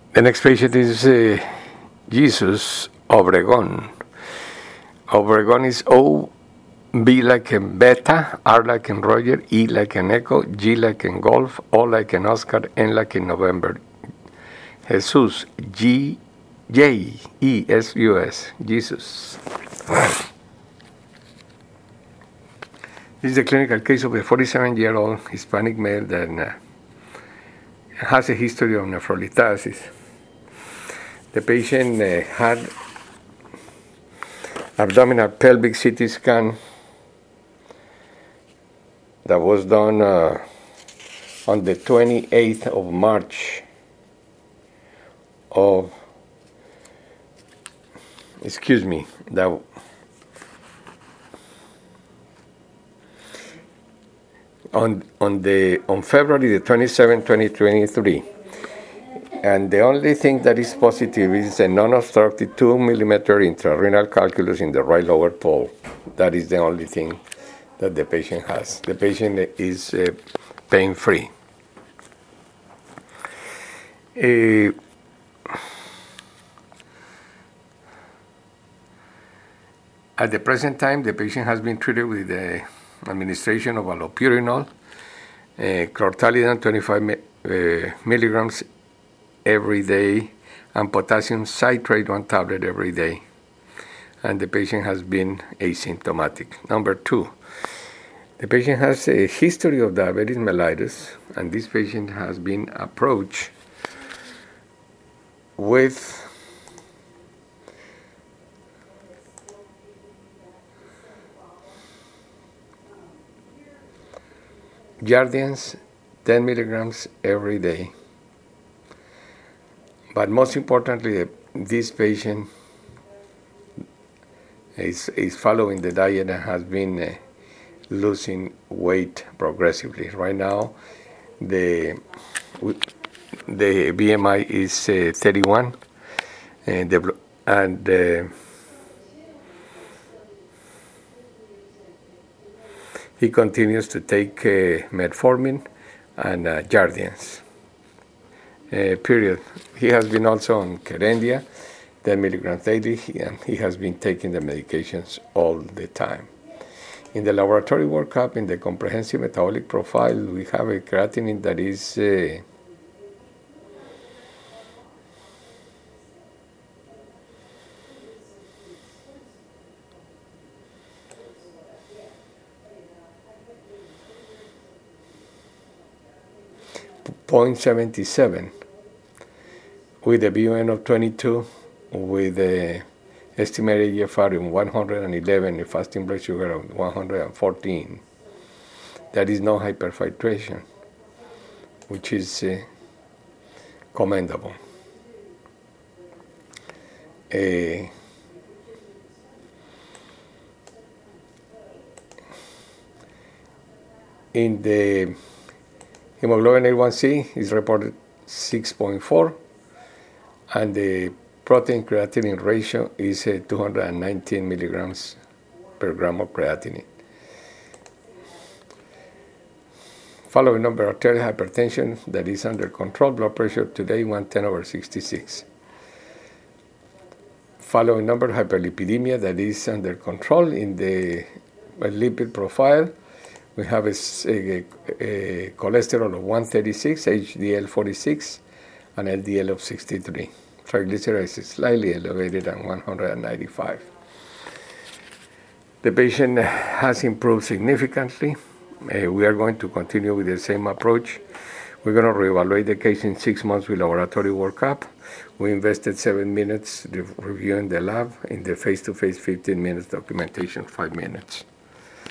The next patient is Jesus Obregon. Obregon is O, B like in Beta, R like in Roger, E like in Echo, G like in Golf, O like in Oscar, N like in November. Jesus, J-E-S-U-S, Jesus. This is the clinical case of a 47-year-old Hispanic male that has a history of nephrolithasis. The patient had abdominal pelvic CT scan that was done on the 28th of March of, on February the 27th, 2023. And the only thing that is positive is a non-obstructive 2 millimeter intrarenal calculus in the right lower pole. That is the only thing that the patient has. The patient is pain-free. At the present time, the patient has been treated with the administration of allopurinol, clortalidin 25 milligrams every day, and potassium citrate 1 tablet every day. And the patient has been asymptomatic. Number 2, the patient has a history of diabetes mellitus, and this patient has been approached with Jardiance 10 milligrams every day. But most importantly, this patient is following the diet and has been losing weight progressively. Right now, the BMI is 31, and he continues to take metformin and Jardiance. Period. He has been also on Kerendia, 10 milligrams daily, and he has been taking the medications all the time. In the laboratory workup, in the comprehensive metabolic profile, we have a creatinine that is 0.77 with a BUN of 22, with the estimated EGFR of 111, a fasting blood sugar of 114. That is no hyperfiltration, which is commendable. In the hemoglobin A1C is reported 6.4, and the protein creatinine ratio is 219 milligrams per gram of creatinine. Following number, arterial hypertension that is under control, blood pressure today 110/66. Following number, hyperlipidemia that is under control. In the lipid profile, we have a cholesterol of 136, HDL 46, and LDL of 63. Triglycerides is slightly elevated at 195. The patient has improved significantly. We are going to continue with the same approach. We're going to reevaluate the case in 6 months with laboratory workup. We invested 7 minutes reviewing the lab. In the face-to-face, 15 minutes, documentation, 5 minutes.